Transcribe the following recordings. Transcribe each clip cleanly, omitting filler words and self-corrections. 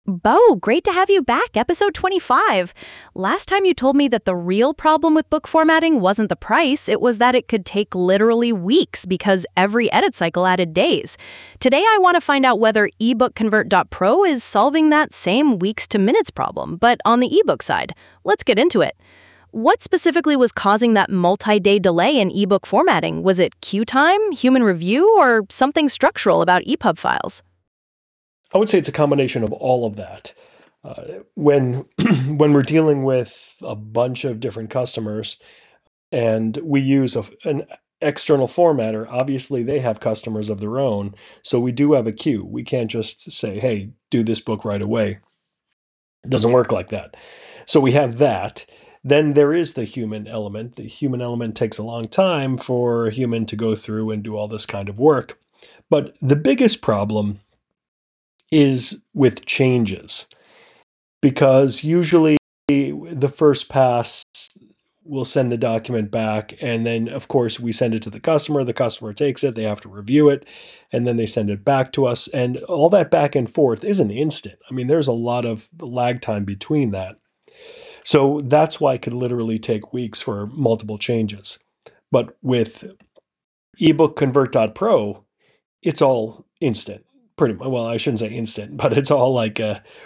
Bo, great to have you back. Episode 25. Last time you told me that the real problem with book formatting wasn't the price, it was that it could take literally weeks because every edit cycle added days. Today I want to find out whether ebookconvert.pro is solving that same weeks to minutes problem, but on the ebook side. Let's get into it. What specifically was causing that multi-day delay in ebook formatting? Was it queue time, human review, or something structural about EPUB files? I would say it's a combination of all of that. When when we're dealing with a bunch of different customers and we use an external formatter, obviously they have customers of their own, so we do have a queue. We can't just say, "Hey, do this book right away." It doesn't work like that. So we have that. Then there is the human element. The human element takes a long time for a human to go through and do all this kind of work. But the biggest problem is with changes, because usually the first pass will send the document back, and then of course we send it to the customer takes it, they have to review it, and then they send it back to us, and all that back and forth isn't instant. I mean, there's a lot of lag time between that. So that's why it could literally take weeks for multiple changes. But with ebookconvert.pro, it's all instant. Pretty well, I shouldn't say instant, but it's all like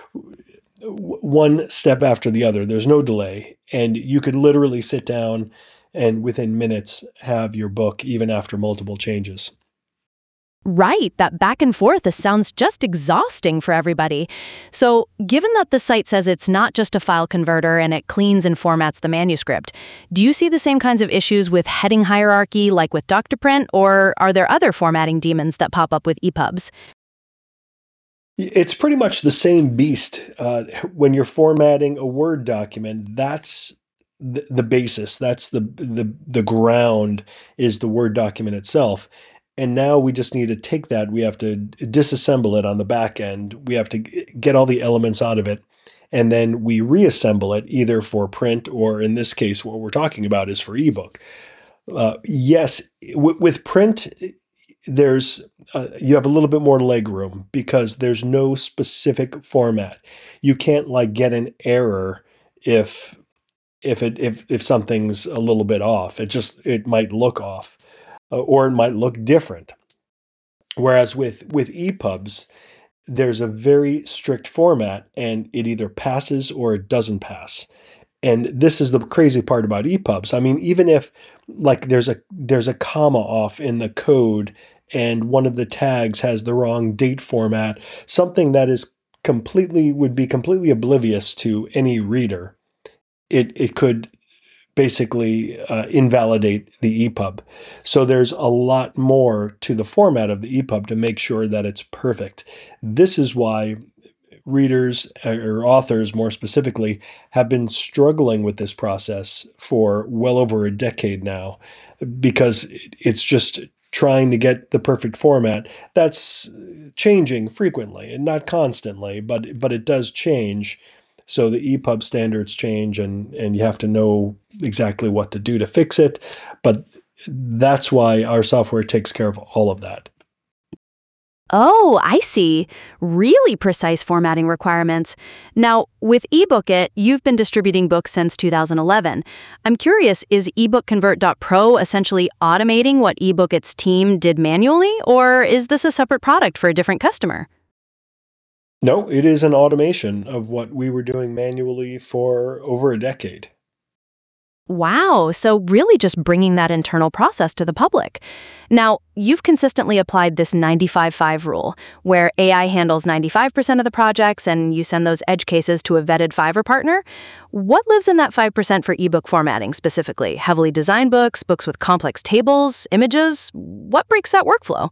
one step after the other. There's no delay, and you could literally sit down and within minutes have your book, even after multiple changes. Right, that back and forth this sounds just exhausting for everybody. So, given that the site says it's not just a file converter and it cleans and formats the manuscript, do you see the same kinds of issues with heading hierarchy like with Doctoprint, or are there other formatting demons that pop up with EPUBs? It's pretty much the same beast. When you're formatting a Word document, that's the basis. That's the ground is the Word document itself. And now we just need to take that. We have to disassemble it on the back end. We have to get all the elements out of it. And then we reassemble it either for print, or in this case, what we're talking about is for ebook. Yes, with print, there's you have a little bit more leg room because there's no specific format. You can't like get an error if if something's a little bit off. It might look off, or it might look different. Whereas with EPUBs, there's a very strict format, and it either passes or it doesn't pass. And this is the crazy part about EPUBs. I mean, even if like there's a comma off in the code and one of the tags has the wrong date format, something that is completely would be completely oblivious to any reader, it could basically invalidate the EPUB. So there's a lot more to the format of the EPUB to make sure that it's perfect. This is why readers, or authors more specifically, have been struggling with this process for well over a decade now, because it's just trying to get the perfect format that's changing frequently and not constantly, but it does change. So the EPUB standards change, and you have to know exactly what to do to fix it. But that's why our software takes care of all of that. Oh, I see. Really precise formatting requirements. Now, with eBookit, you've been distributing books since 2011. I'm curious, is ebookconvert.pro essentially automating what eBookit's team did manually, or is this a separate product for a different customer? No, it is an automation of what we were doing manually for over a decade. Wow, so really just bringing that internal process to the public. Now, you've consistently applied this 95-5 rule, where AI handles 95% of the projects and you send those edge cases to a vetted Fiverr partner. What lives in that 5% for ebook formatting specifically? Heavily designed books, books with complex tables, images? What breaks that workflow?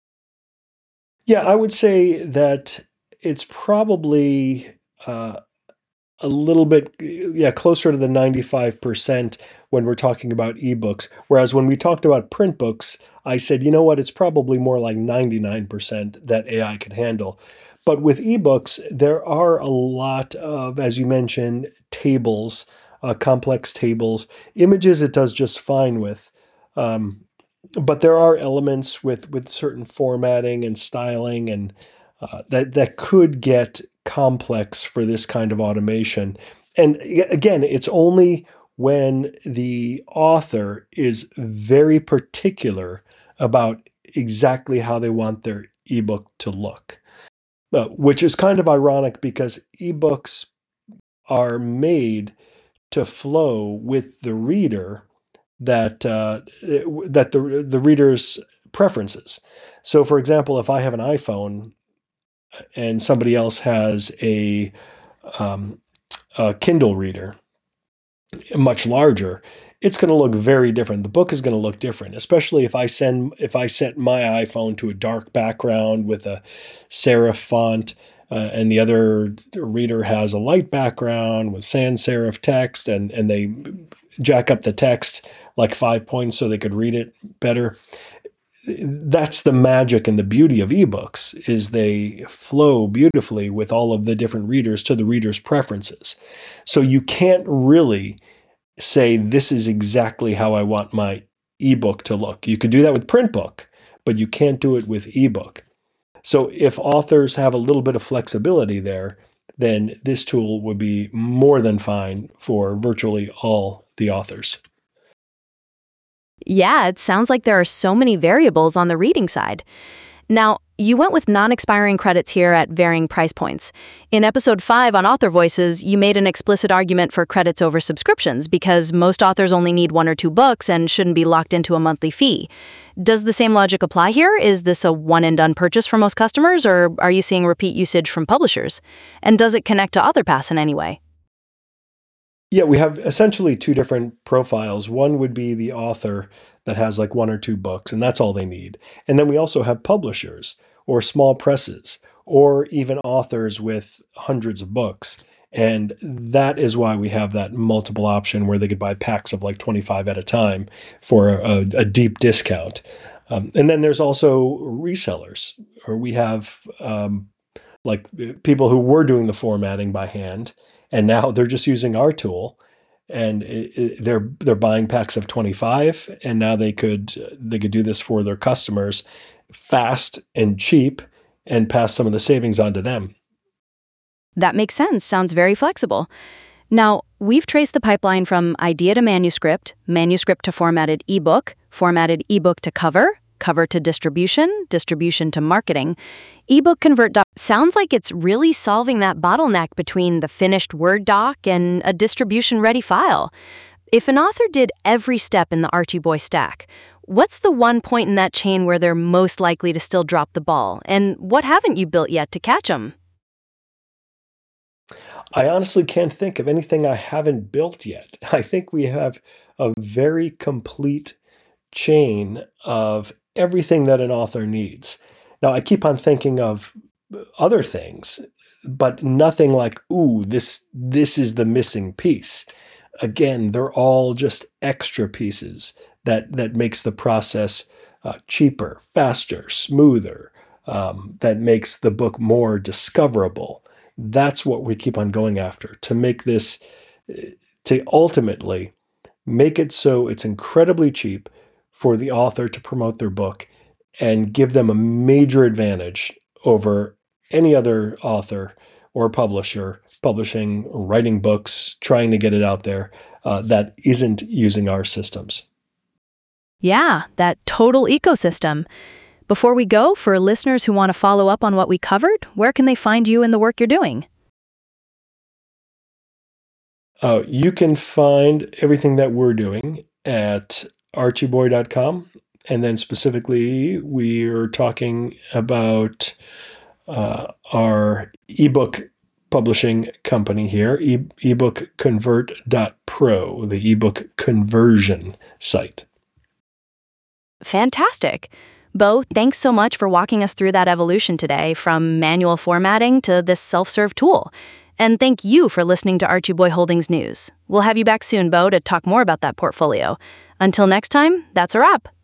Yeah, I would say that it's probably uh, a little bit, yeah, closer to the 95% when we're talking about ebooks. Whereas when we talked about print books, I said, you know what, it's probably more like 99% that AI can handle. But with ebooks, there are a lot of, as you mentioned, tables, complex tables. Images, it does just fine with. Um, but there are elements with certain formatting and styling, and that could get complex for this kind of automation. And again, it's only when the author is very particular about exactly how they want their ebook to look, which is kind of ironic because ebooks are made to flow with the reader that the reader's preferences. So, for example, if I have an iPhone and somebody else has a Kindle reader, much larger, it's going to look very different. The book is going to look different, especially if I set my iPhone to a dark background with a serif font, and the other reader has a light background with sans serif text, and they jack up the text like 5 points so they could read it better. That's the magic and the beauty of ebooks, is they flow beautifully with all of the different readers to the reader's preferences. So you can't really say, this is exactly how I want my ebook to look. You could do that with print book, but you can't do it with ebook. So if authors have a little bit of flexibility there, then this tool would be more than fine for virtually all the authors. Yeah, it sounds like there are so many variables on the reading side. Now, you went with non-expiring credits here at varying price points. In episode 5 on Author Voices, you made an explicit argument for credits over subscriptions because most authors only need 1 or 2 books and shouldn't be locked into a monthly fee. Does the same logic apply here? Is this a one-and-done purchase for most customers, or are you seeing repeat usage from publishers? And does it connect to AuthorPass in any way? Yeah, we have essentially 2 different profiles. One would be the author that has like 1 or 2 books, and that's all they need. And then we also have publishers or small presses or even authors with hundreds of books. And that is why we have that multiple option where they could buy packs of like 25 at a time for a deep discount. And then there's also resellers, or we have like people who were doing the formatting by hand, and now they're just using our tool, and they're buying packs of 25, and now they could do this for their customers fast and cheap and pass some of the savings on to them. That makes sense. Sounds very flexible. Now, we've traced the pipeline from idea to manuscript, manuscript to formatted ebook to cover, cover to distribution, distribution to marketing. Ebook Convert Doc sounds like it's really solving that bottleneck between the finished Word doc and a distribution-ready file. If an author did every step in the Archie Boy stack, what's the one point in that chain where they're most likely to still drop the ball? And what haven't you built yet to catch them? I honestly can't think of anything I haven't built yet. I think we have a very complete chain of everything that an author needs. Now, I keep on thinking of other things, but nothing like, ooh, this is the missing piece. Again, they're all just extra pieces that makes the process cheaper, faster, smoother, that makes the book more discoverable. That's what we keep on going after, to make this, to ultimately make it so it's incredibly cheap for the author to promote their book and give them a major advantage over any other author or publisher publishing, writing books, trying to get it out there, that isn't using our systems. Yeah, that total ecosystem. Before we go, for listeners who want to follow up on what we covered, where can they find you and the work you're doing? You can find everything that we're doing at archieboy.com. And then specifically, we are talking about our ebook publishing company here, ebookconvert.pro, the ebook conversion site. Fantastic. Bo, thanks so much for walking us through that evolution today, from manual formatting to this self-serve tool. And thank you for listening to Archie Boy Holdings News. We'll have you back soon, Bo, to talk more about that portfolio. Until next time, that's a wrap.